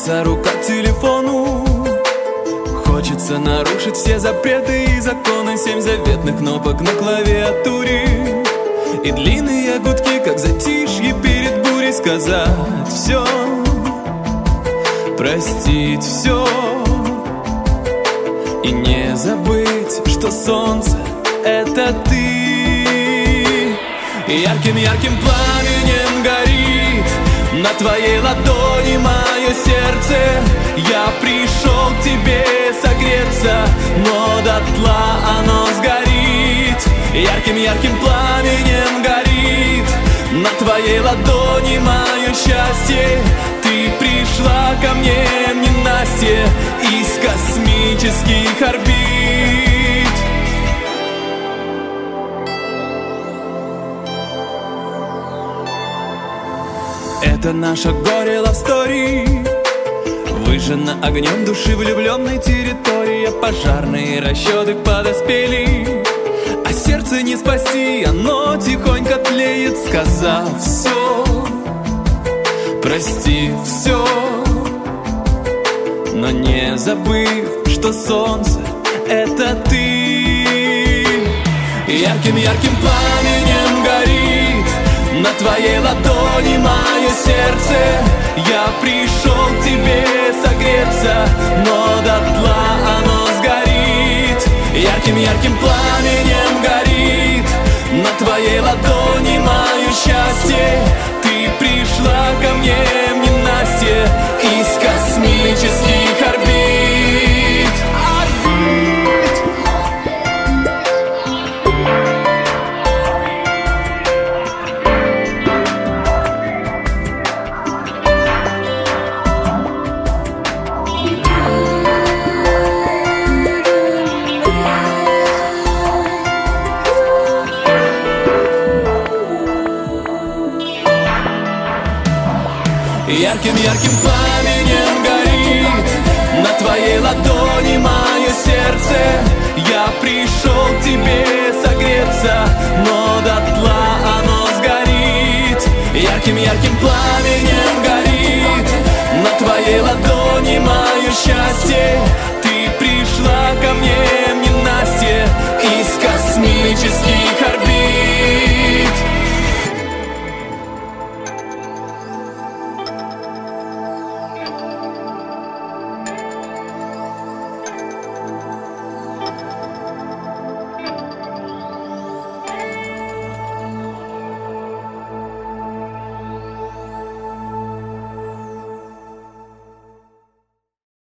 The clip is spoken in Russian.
тянется рука к телефону. Хочется нарушить все запреты и законы, 7 заветных кнопок на клавиатуре. И длинные гудки, как затишье перед бурей. Сказать все, простить все и не забыть, что солнце — это ты. Ярким-ярким пламенем горит на твоей ладони мое сердце. Я пришел к тебе согреться, но дотла оно сгорит. Ярким-ярким пламенем горит на твоей ладони мое счастье. Ты пришла ко мне, ненастье, из космических орбит. Это наша горе love story, выжжена огнем души влюбленной территории. Пожарные расчеты подоспели, а сердце не спасти, оно тихонько тлеет. Сказав все, простив все, но не забыв, что солнце — это ты. Ярким-ярким пламенем горит на твоей ладони мое сердце. Я пришел к тебе согреться, но дотла оно сгорит. Ярким-ярким пламенем горит на твоей ладони мое счастье. Ты пришла ко мне, ненастье, из космических орбит. Ярким-ярким пламенем горит на твоей ладони мое сердце. Я пришел к тебе согреться, но дотла оно сгорит. Ярким-ярким пламенем горит на твоей ладони мое счастье.